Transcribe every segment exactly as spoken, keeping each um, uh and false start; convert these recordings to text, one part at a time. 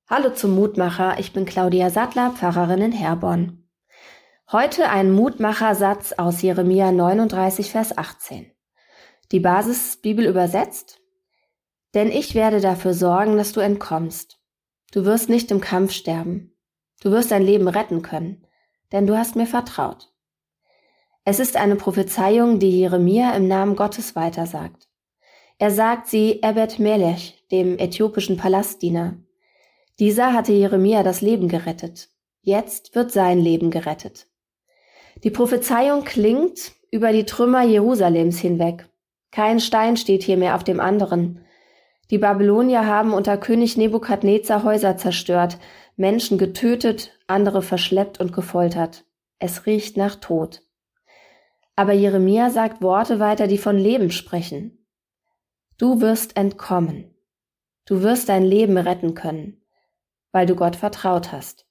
Hallo zum Mutmacher, ich bin Claudia Sattler, Pfarrerin in Herborn. Heute ein Mutmachersatz aus Jeremia neununddreißig, Vers achtzehn. Die Basisbibel übersetzt: Denn ich werde dafür sorgen, dass du entkommst. Du wirst nicht im Kampf sterben. Du wirst dein Leben retten können, denn du hast mir vertraut. Es ist eine Prophezeiung, die Jeremia im Namen Gottes weitersagt. Er sagt sie Ebed Melech, dem äthiopischen Palastdiener. Dieser hatte Jeremia das Leben gerettet. Jetzt wird sein Leben gerettet. Die Prophezeiung klingt über die Trümmer Jerusalems hinweg. Kein Stein steht hier mehr auf dem anderen. Die Babylonier haben unter König Nebukadnezar Häuser zerstört, Menschen getötet, andere verschleppt und gefoltert. Es riecht nach Tod. Aber Jeremia sagt Worte weiter, die von Leben sprechen. Du wirst entkommen. Du wirst dein Leben retten können, weil du Gott vertraut hast.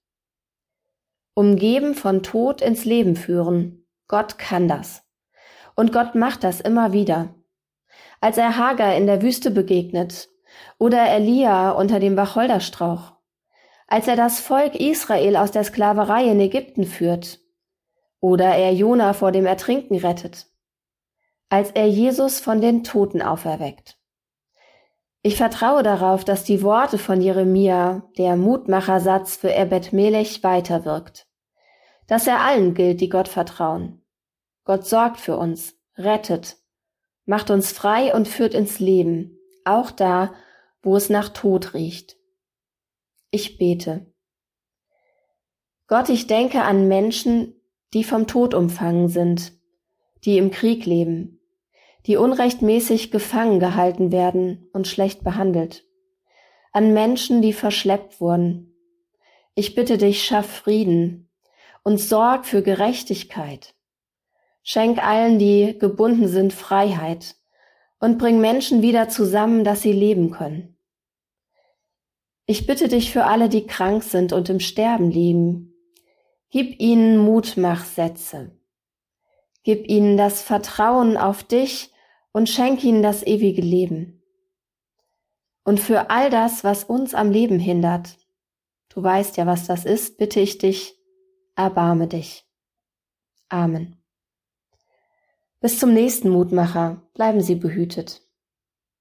Umgeben von Tod ins Leben führen. Gott kann das. Und Gott macht das immer wieder. Als er Hagar in der Wüste begegnet oder Elia unter dem Wacholderstrauch, als er das Volk Israel aus der Sklaverei in Ägypten führt oder er Jona vor dem Ertrinken rettet, als er Jesus von den Toten auferweckt. Ich vertraue darauf, dass die Worte von Jeremia, der Mutmachersatz für Ebed Melech, weiterwirkt. Dass er allen gilt, die Gott vertrauen. Gott sorgt für uns, rettet, macht uns frei und führt ins Leben, auch da, wo es nach Tod riecht. Ich bete. Gott, ich denke an Menschen, die vom Tod umfangen sind, die im Krieg leben, die unrechtmäßig gefangen gehalten werden und schlecht behandelt, an Menschen, die verschleppt wurden. Ich bitte dich, schaff Frieden und sorg für Gerechtigkeit. Schenk allen, die gebunden sind, Freiheit und bring Menschen wieder zusammen, dass sie leben können. Ich bitte dich für alle, die krank sind und im Sterben liegen. Gib ihnen Mutmachsätze. Gib ihnen das Vertrauen auf dich und schenk ihnen das ewige Leben. Und für all das, was uns am Leben hindert, du weißt ja, was das ist, bitte ich dich, erbarme dich. Amen. Bis zum nächsten Mutmacher, bleiben Sie behütet.